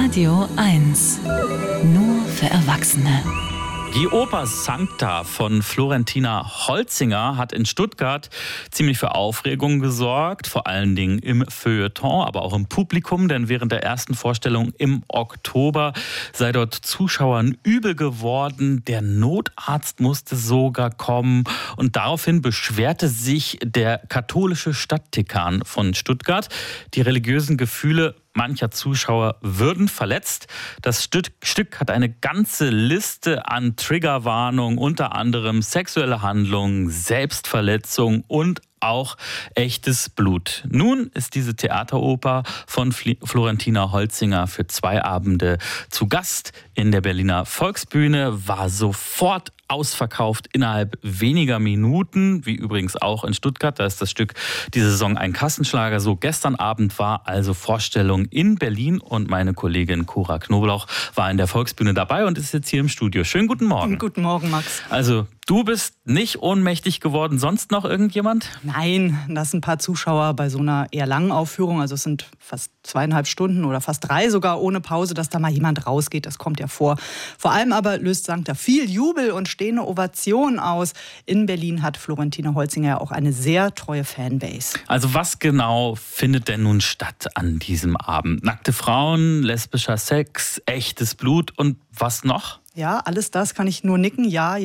Radio 1. Nur für Erwachsene. Die Oper Sancta von Florentina Holzinger hat in Stuttgart ziemlich für Aufregung gesorgt, vor allen Dingen im Feuilleton, aber auch im Publikum, denn während der ersten Vorstellung im Oktober sei dort Zuschauern übel geworden. Der Notarzt musste sogar kommen und daraufhin beschwerte sich der katholische Stadtdekan von Stuttgart. Die religiösen Gefühle mancher Zuschauer würden verletzt. Das Stück hat eine ganze Liste an Triggerwarnungen, unter anderem sexuelle Handlungen, Selbstverletzung und auch echtes Blut. Nun ist diese Theateroper von Florentina Holzinger für 2 Abende zu Gast in der Berliner Volksbühne, war sofort ausverkauft innerhalb weniger Minuten, wie übrigens auch in Stuttgart. Da ist das Stück diese Saison ein Kassenschlager. So gestern Abend war also Vorstellung in Berlin und meine Kollegin Cora Knoblauch war in der Volksbühne dabei und ist jetzt hier im Studio. Schönen guten Morgen. Guten Morgen, Max. Also du bist nicht ohnmächtig geworden. Sonst noch irgendjemand? Nein, das sind ein paar Zuschauer bei so einer eher langen Aufführung. Also es sind fast 2,5 Stunden oder fast 3 sogar ohne Pause, dass da mal jemand rausgeht. Das kommt ja vor. Vor allem aber löst Sancta viel Jubel und stehende Ovationen aus. In Berlin hat Florentina Holzinger ja auch eine sehr treue Fanbase. Also was genau findet denn nun statt an diesem Abend? Nackte Frauen, lesbischer Sex, echtes Blut und was noch? Ja, alles das kann ich nur nicken, ja.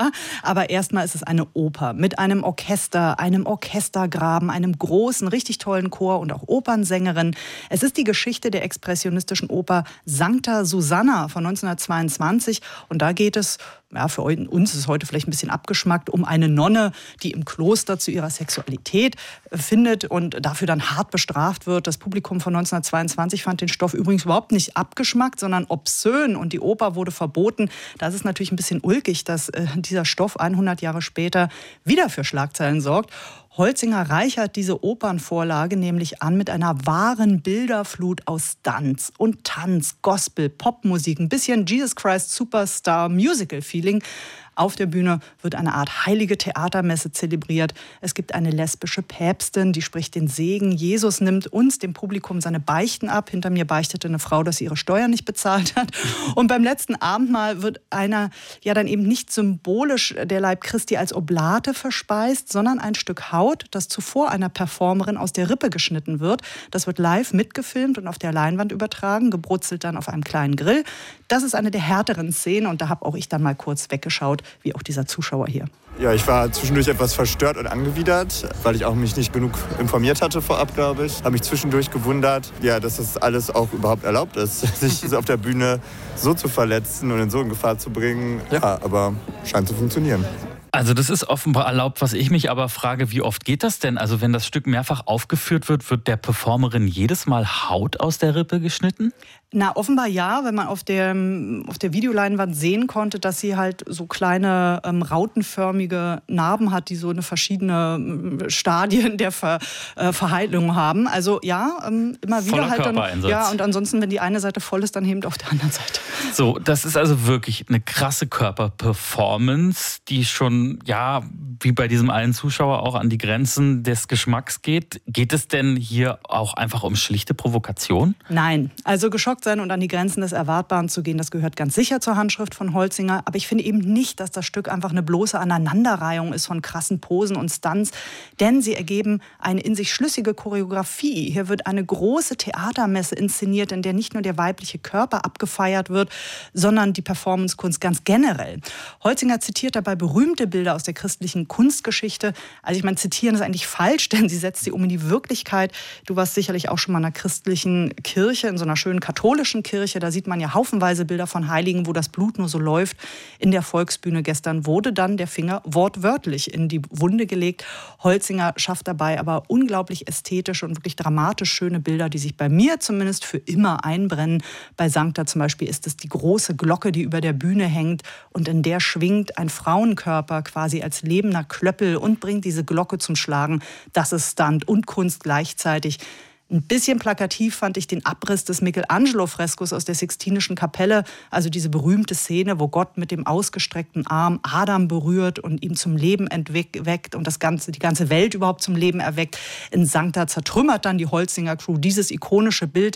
Aber erstmal ist es eine Oper mit einem Orchester, einem Orchestergraben, einem großen, richtig tollen Chor und auch Opernsängerin. Es ist die Geschichte der expressionistischen Oper Sancta Susanna von 1922 und da geht es, ja, für uns ist es heute vielleicht ein bisschen abgeschmackt, um eine Nonne, die im Kloster zu ihrer Sexualität findet und dafür dann hart bestraft wird. Das Publikum von 1922 fand den Stoff übrigens überhaupt nicht abgeschmackt, sondern obszön und die Oper wurde verboten. Da ist es natürlich ein bisschen ulkig, dass dieser Stoff 100 Jahre später wieder für Schlagzeilen sorgt. Holzinger reichert diese Opernvorlage nämlich an mit einer wahren Bilderflut aus Stunts und Tanz, Gospel, Popmusik, ein bisschen Jesus Christ Superstar Musical Feeling. Auf der Bühne wird eine Art heilige Theatermesse zelebriert. Es gibt eine lesbische Päpstin, die spricht den Segen. Jesus nimmt uns, dem Publikum, seine Beichten ab. Hinter mir beichtete eine Frau, dass sie ihre Steuern nicht bezahlt hat. Und beim letzten Abendmahl wird einer ja dann eben nicht symbolisch der Leib Christi als Oblate verspeist, sondern ein Stück Haut, das zuvor einer Performerin aus der Rippe geschnitten wird. Das wird live mitgefilmt und auf der Leinwand übertragen, gebrutzelt dann auf einem kleinen Grill. Das ist eine der härteren Szenen und da habe auch ich dann mal kurz weggeschaut, wie auch dieser Zuschauer hier. Ja, ich war zwischendurch etwas verstört und angewidert, weil ich auch mich nicht genug informiert hatte vorab, glaube ich. Habe mich zwischendurch gewundert, ja, dass das alles auch überhaupt erlaubt ist, sich auf der Bühne so zu verletzen und in so in Gefahr zu bringen. Ja, aber scheint zu funktionieren. Also das ist offenbar erlaubt, was ich mich aber frage, wie oft geht das denn? Also wenn das Stück mehrfach aufgeführt wird, wird der Performerin jedes Mal Haut aus der Rippe geschnitten? Na, offenbar ja, wenn man auf der Videoleinwand sehen konnte, dass sie halt so kleine rautenförmige Narben hat, die so eine verschiedene Stadien der Verheilung haben. Also ja, immer wieder voller halt dann. Körpereinsatz. Ja, und ansonsten, wenn die eine Seite voll ist, dann eben auf der anderen Seite. So, das ist also wirklich eine krasse Körperperformance, die schon, ja, wie bei diesem einen Zuschauer auch an die Grenzen des Geschmacks geht. Geht es denn hier auch einfach um schlichte Provokation? Nein, also geschockt sein und an die Grenzen des Erwartbaren zu gehen, das gehört ganz sicher zur Handschrift von Holzinger. Aber ich finde eben nicht, dass das Stück einfach eine bloße Aneinanderreihung ist von krassen Posen und Stunts, denn sie ergeben eine in sich schlüssige Choreografie. Hier wird eine große Theatermesse inszeniert, in der nicht nur der weibliche Körper abgefeiert wird, sondern die Performancekunst ganz generell. Holzinger zitiert dabei berühmte Bilder aus der christlichen Kunstgeschichte. Also ich meine, zitieren ist eigentlich falsch, denn sie setzt sie um in die Wirklichkeit. Du warst sicherlich auch schon mal in einer christlichen Kirche, in so einer schönen katholischen Kirche. Da sieht man ja haufenweise Bilder von Heiligen, wo das Blut nur so läuft. In der Volksbühne gestern wurde dann der Finger wortwörtlich in die Wunde gelegt. Holzinger schafft dabei aber unglaublich ästhetische und wirklich dramatisch schöne Bilder, die sich bei mir zumindest für immer einbrennen. Bei Sancta zum Beispiel ist es die große Glocke, die über der Bühne hängt und in der schwingt ein Frauenkörper quasi als lebender Klöppel und bringt diese Glocke zum Schlagen. Das ist Stunt und Kunst gleichzeitig. Ein bisschen plakativ fand ich den Abriss des Michelangelo-Freskos aus der Sixtinischen Kapelle, also diese berühmte Szene, wo Gott mit dem ausgestreckten Arm Adam berührt und ihn zum Leben erweckt und die ganze Welt überhaupt zum Leben erweckt. In Sancta zertrümmert dann die Holzinger Crew dieses ikonische Bild.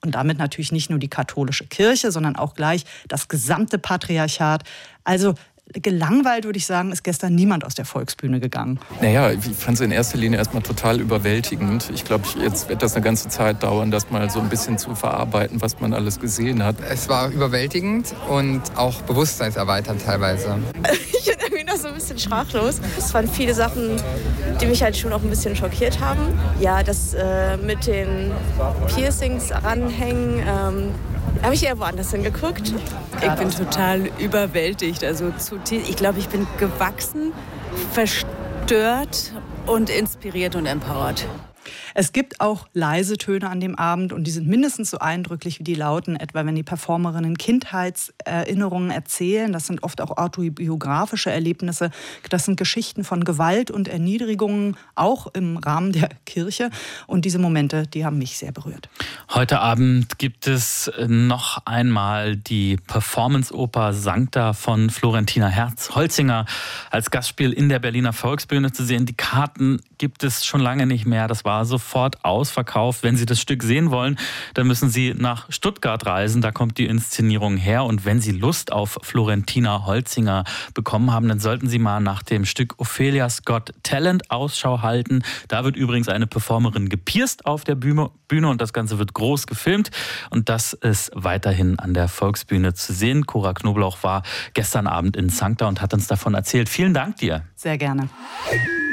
Und damit natürlich nicht nur die katholische Kirche, sondern auch gleich das gesamte Patriarchat. Also gelangweilt, würde ich sagen, ist gestern niemand aus der Volksbühne gegangen. Naja, ich fand es in erster Linie erstmal total überwältigend. Ich glaube, jetzt wird das eine ganze Zeit dauern, das mal so ein bisschen zu verarbeiten, was man alles gesehen hat. Es war überwältigend und auch bewusstseinserweiternd teilweise. Ich bin irgendwie noch so ein bisschen sprachlos. Es waren viele Sachen, die mich halt schon auch ein bisschen schockiert haben. Ja, das mit den Piercings ranhängen, habe ich eher woanders hingeguckt. Ich bin total überwältigt. Also ich glaube, ich bin gewachsen, verstört und inspiriert und empowert. Es gibt auch leise Töne an dem Abend und die sind mindestens so eindrücklich wie die lauten, etwa wenn die Performerinnen Kindheitserinnerungen erzählen. Das sind oft auch autobiografische Erlebnisse. Das sind Geschichten von Gewalt und Erniedrigungen, auch im Rahmen der Kirche. Und diese Momente, die haben mich sehr berührt. Heute Abend gibt es noch einmal die Performance-Oper Sancta von Florentina Holzinger als Gastspiel in der Berliner Volksbühne zu sehen. Die Karten gibt es schon lange nicht mehr. Das war sofort ausverkauft. Wenn Sie das Stück sehen wollen, dann müssen Sie nach Stuttgart reisen. Da kommt die Inszenierung her. Und wenn Sie Lust auf Florentina Holzinger bekommen haben, dann sollten Sie mal nach dem Stück Ophelia's Got Talent Ausschau halten. Da wird übrigens eine Performerin gepierst auf der Bühne und das Ganze wird groß gefilmt. Und das ist weiterhin an der Volksbühne zu sehen. Cora Knoblauch war gestern Abend in Sancta und hat uns davon erzählt. Vielen Dank dir. Sehr gerne.